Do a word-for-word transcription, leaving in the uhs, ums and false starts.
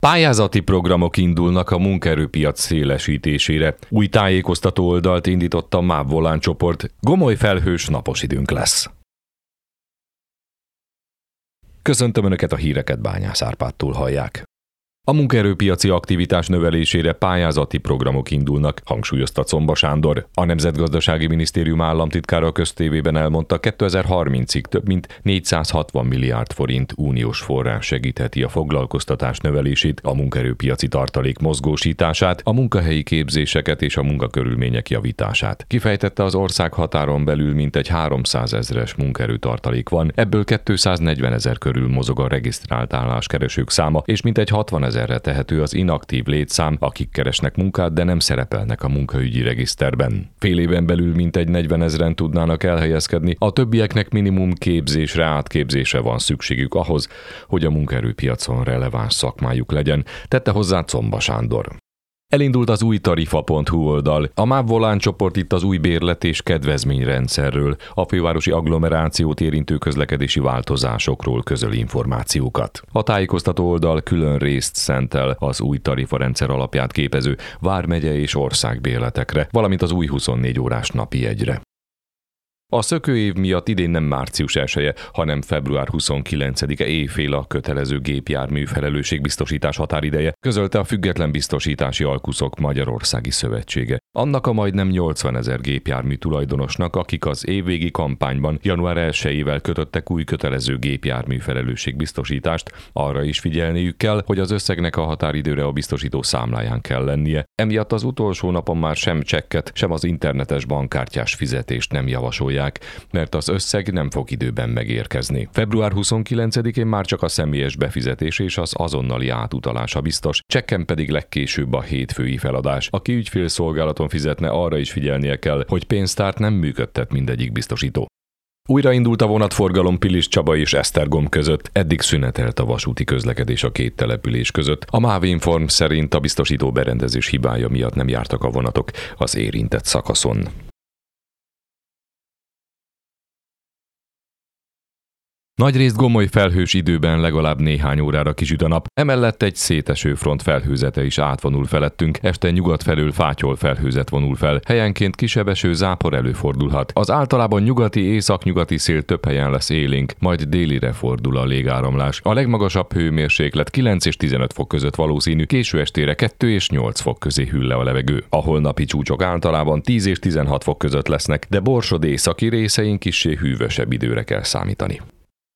Pályázati programok indulnak a munkaerőpiac szélesítésére. Új tájékoztató oldalt indított a MÁV Volán csoport. Gomoly felhős, napos időnk lesz. Köszöntöm Önöket, a híreket Bányász Árpádtól hallják. A munkaerőpiaci aktivitás növelésére pályázati programok indulnak, hangsúlyozta Czomba Sándor. A Nemzetgazdasági Minisztérium államtitkára a köztévében elmondta, kétezer-harmincig több mint négyszázhatvan milliárd forint uniós forrás segítheti a foglalkoztatás növelését, a munkaerőpiaci tartalék mozgósítását, a munkahelyi képzéseket és a munkakörülmények javítását. Kifejtette, az ország határon belül mintegy háromszázezres munkaerőtartalék van, ebből kétszáznegyvenezer körül mozog a regisztrált álláskeresők száma, és mintegy hatvan ezerre tehető az inaktív létszám, akik keresnek munkát, de nem szerepelnek a munkaügyi regiszterben. Fél éven belül mintegy negyvenezren tudnának elhelyezkedni, a többieknek minimum képzésre, átképzésre van szükségük ahhoz, hogy a munkaerőpiacon releváns szakmájuk legyen, tette hozzá Czomba Sándor. Elindult az új tarifa pont hu oldal. A MÁV Volán csoport itt az új bérlet és kedvezményrendszerről, a fővárosi agglomerációt érintő közlekedési változásokról közöl információkat. A tájékoztató oldal külön részt szentel az új tarifarendszer alapját képező vármegye és országbérletekre, valamint az új huszonnégy órás napi jegyre. A szökőév miatt idén nem március elseje, hanem február huszonkilencedike éjfél a kötelező gépjármű felelősségbiztosítás határideje, közölte a Független Biztosítási Alkuszok Magyarországi Szövetsége. Annak a majdnem nyolcvanezer gépjármű tulajdonosnak, akik az évvégi kampányban január elsejével kötöttek új kötelező gépjármű felelősségbiztosítást, arra is figyelniük kell, hogy az összegnek a határidőre a biztosító számláján kell lennie. Emiatt az utolsó napon már sem csekket, sem az internetes bankkártyás fizetést nem javasolják, mert az összeg nem fog időben megérkezni. február huszonkilencedikén már csak a személyes befizetés és az azonnali átutalása biztos, csekken pedig legkésőbb a hétfői feladás. Aki ügyfélszolgálaton fizetne, arra is figyelnie kell, hogy pénztárt nem működtet mindegyik biztosító. Újraindult a vonatforgalom Piliscsaba és Esztergom között, eddig szünetelt a vasúti közlekedés a két település között. A MÁV Inform szerint a biztosító berendezés hibája miatt nem jártak a vonatok az érintett szakaszon. Nagyrészt gomoly felhős időben legalább néhány órára kisüt a nap, emellett egy széteső front felhőzete is átvonul felettünk, este nyugat felől fátyol felhőzet vonul fel, helyenként kisebb eső, zápor előfordulhat. Az általában nyugati északnyugati szél több helyen lesz élénk, majd délire fordul a légáramlás. A legmagasabb hőmérséklet kilenc és tizenöt fok között valószínű, késő estére kettő és nyolc fok közé hűl le a levegő. A holnapi csúcsok általában tíz és tizenhat fok között lesznek, de Borsod északi részein kissé hűvösebb időre kell számítani.